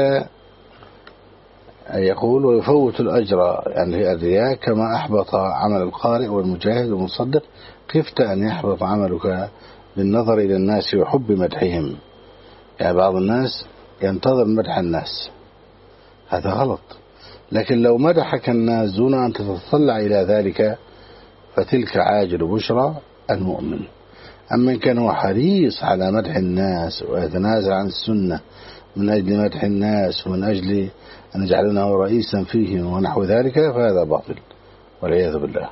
يقول: ويفوت الأجر، يعني الرياء، كما أحبط عمل القارئ والمجاهد والمصدق. خفت أن يحبط عملك بالنظر إلى الناس وحب مدحهم، يعني بعض الناس ينتظر مدح الناس، هذا غلط. لكن لو مدحك الناس دون أن تتطلع إلى ذلك فتلك عاجل بشرى المؤمن. أما إن كان هو حريص على مدح الناس ويتنازل عن السنة من أجل مدح الناس ومن أجل أن يجعلونه رئيسا فيهم ونحو ذلك، فهذا باطل والعياذ بالله.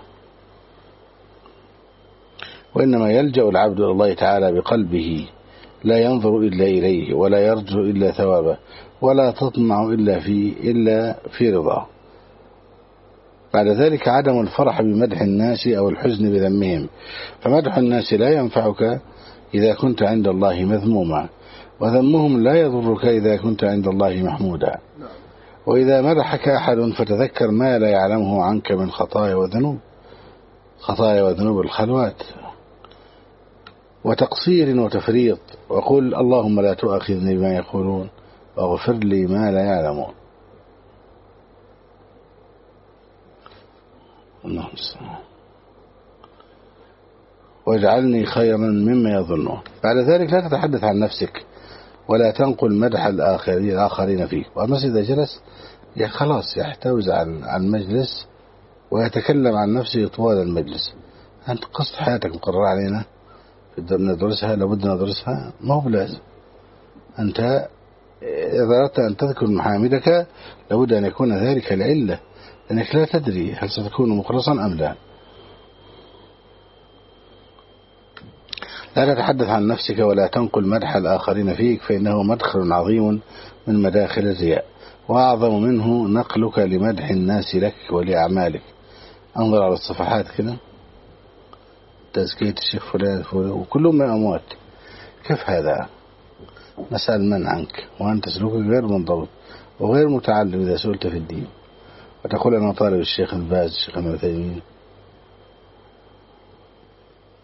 وإنما يلجأ العبد إلى الله تعالى بقلبه، لا ينظر إلا إليه، ولا يرجو إلا ثوابه، ولا تطمع إلا في رضاه. بعد ذلك عدم الفرح بمدح الناس أو الحزن بذمهم، فمدح الناس لا ينفعك إذا كنت عند الله مذموما، وذمهم لا يضرك إذا كنت عند الله محمودا. وإذا مدحك أحد فتذكر ما لا يعلمه عنك من خطايا وذنوب الخلوات وتقصير وتفريط، وقل: اللهم لا تؤاخذني بما يقولون واغفر لي ما لا يعلمون. واجعلني خيرا مما يظنون. بعد ذلك لا تتحدث عن نفسك ولا تنقل مدح الآخرين فيك. وأما إذا جلس خلاص يحتوز عن المجلس ويتكلم عن نفسه طوال المجلس. أنت قصة حياتك مقررة علينا ندرسها، لابد ندرسها، ما هو بلازم. أنت إذا أردت أن تذكر محامدك لابد أن يكون ذلك العلة، لأنك لا تدري هل ستكون مخلصا أم لا. لا تتحدث عن نفسك ولا تنقل مدح الآخرين فيك، فإنه مدخل عظيم من مداخل الرياء، وأعظم منه نقلك لمدح الناس لك ولأعمالك. انظر على الصفحات كده، تزكية الشيخ فلان وكلهم أموات. كيف هذا؟ نسأل من عنك وأنت سلوكك غير منضبط وغير متعلم إذا سئلت في الدين، وتقول أنا طالب الشيخ الباز الشيخ ابن عثيمين.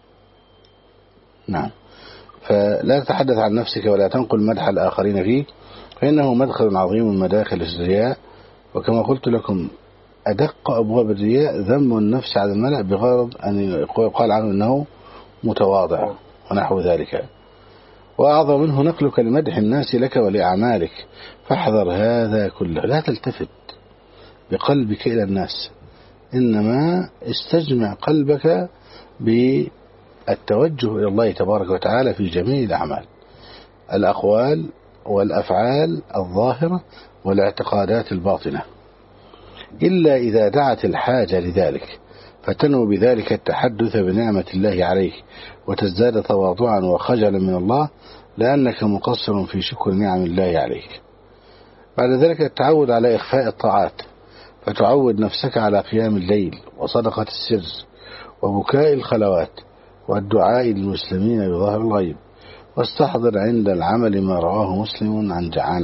نعم. فلا تتحدث عن نفسك ولا تنقل مدح الآخرين فيك، فإنه مدخل عظيم من مداخل الرياء. وكما قلت لكم أدق أبواب الرياء ذم النفس على الملأ بغرض أن يقال عنه أنه متواضع ونحو ذلك. وأعظم منه نقلك لمدح الناس لك ولأعمالك، فاحذر هذا كله. لا تلتفت بقلبك إلى الناس، إنما استجمع قلبك بالتوجه إلى الله تبارك وتعالى في جميع الأعمال، الأقوال والأفعال الظاهرة والاعتقادات الباطنة، إلا إذا دعت الحاجة لذلك، فتنوي بذلك التحدث بنعمة الله عليك وتزداد تواضعا وخجلا من الله لأنك مقصر في شكر نعم الله عليك. بعد ذلك التعود على إخفاء الطاعات، فتعود نفسك على قيام الليل وصدقة السر وبكاء الخلوات والدعاء للمسلمين بظهر الغيب. واستحضر عند العمل ما رواه مسلم عن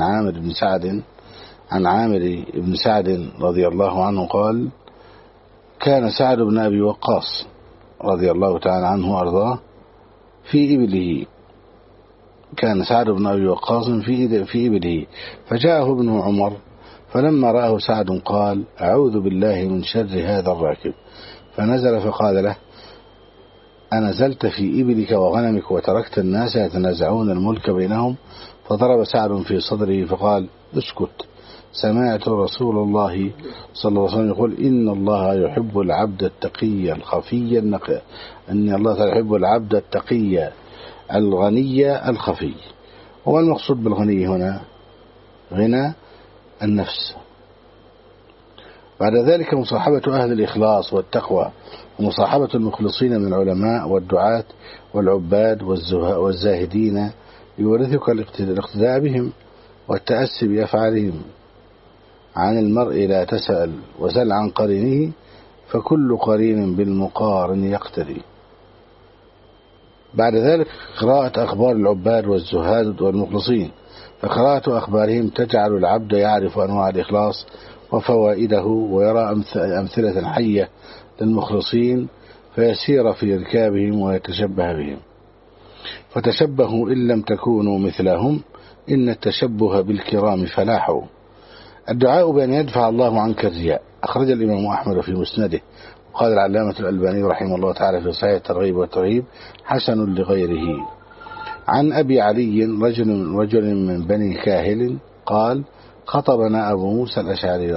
عامر بن سعد رضي الله عنه قال: كان سعد بن أبي وقاص رضي الله تعالى عنه وأرضاه في إبله، في إبله فجاءه ابن عمر، فلما رآه سعد قال: أعوذ بالله من شر هذا الراكب، فنزل فقال له: أنزلت في إبلك وغنمك وتركت الناس يتنازعون الملك بينهم؟ فضرب سعد في صدره فقال: اسكت، سمعت رسول الله صلى الله عليه وسلم يقول: إن الله يحب العبد التقي الخفي النقي، أن الله تعالى يحب العبد التقي الغني الخفي. وما المقصود بالغني هنا؟ غنى النفس. بعد ذلك مصاحبة أهل الإخلاص والتقوى، ومصاحبة المخلصين من العلماء والدعاة والعباد والزاهدين يورثك الاقتداء بهم والتأسي بأفعالهم. عن المرء لا تسأل وسل عن قرينه، فكل قرين بالمقارن يقتدي. بعد ذلك قراءة أخبار العباد والزهاد والمخلصين، فقراءة أخبارهم تجعل العبد يعرف أنواع الإخلاص وفوائده، ويرى أمثلة حية للمخلصين فيسير في ركابهم ويتشبه بهم. فتشبهوا إن لم تكونوا مثلهم، إن التشبه بالكرام فلاح. الدعاء بأن يدفع الله عنك الرياء. أخرج الإمام أحمد في مسنده، وقال العلامة الألباني رحمه الله تعالى في صحيح الترغيب والترهيب: حسن لغيره. عن أبي علي رجل من بني كاهل قال: خطبنا أبو موسى الأشعري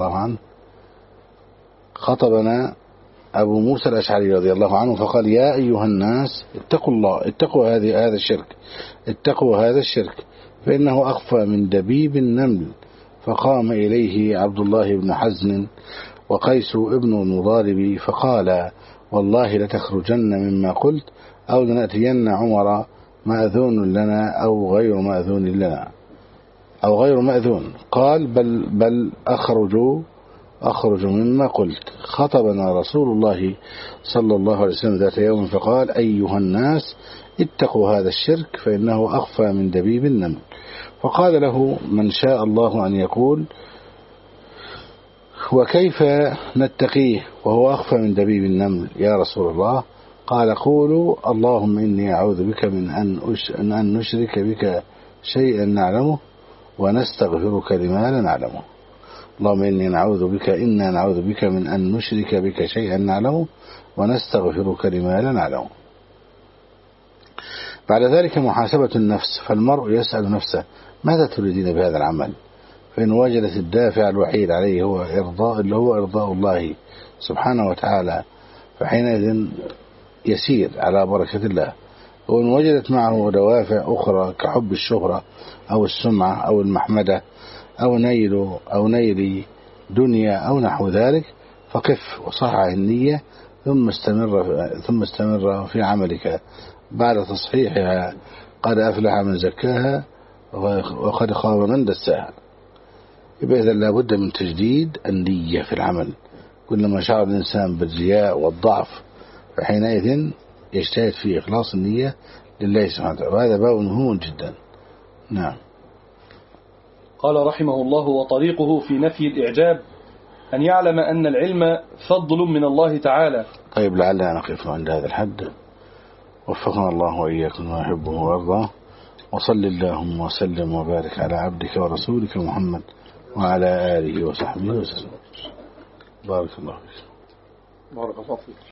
رضي الله عنه فقال: يا أيها الناس اتقوا الله، اتقوا هذا الشرك فإنه أخفى من دبيب النمل. فقام إليه عبد الله بن حزن وقيس ابن المضارب فقال: والله لتخرجن مما قلت، أو لنأتين عمر مأذون لنا أو غير مأذون. قال: بل أخرج مما قلت. خطبنا رسول الله صلى الله عليه وسلم ذات يوم فقال: أيها الناس اتقوا هذا الشرك فإنه أخفى من دبيب النمل. فقال له من شاء الله أن يقول: وكيف نتقيه وهو أخفى من دبيب النمل يا رسول الله؟ قال: قولوا: اللهم إني أعوذ بك من أن نشرك بك شيئا نعلمه ونستغفرك لما لا نعلمه. اللهم إنا نعوذ بك من أن نشرك بك شيئا نعلمه ونستغفرك لما لا نعلمه. بعد ذلك محاسبة النفس، فالمرء يسأل نفسه: ماذا تريدين بهذا العمل؟ فإن وجدت الدافع الوحيد عليه هو إرضاء الله سبحانه وتعالى، فحينئذ يسير على بركة الله. وإن وجدت معه دوافع أخرى كحب الشهرة أو السمعة أو المحمدة أو نيل دنيا أو نحو ذلك، فقف وصحح النية ثم استمر في عملك بعد تصحيحها. قد أفلح من زكاها وقد خاب من دساها. يبقى إذا لابد من تجديد النية في العمل. كلما شعر الإنسان بالرياء والضعف فحينئذ يجتهد في إخلاص النية لله سبحانه وتعالى، وهذا باب مهم جدا. نعم. قال رحمه الله: وطريقه في نفي الإعجاب أن يعلم أن العلم فضل من الله تعالى. طيب، لعلنا نقف عند هذا الحد. وفقنا الله وإياكم ويحبه ويرضاه. وصل اللهم وسلم وبارك على عبدك ورسولك محمد وعلى آله وصحبه وسلم. بارك الله فيك. بارك الله فيك.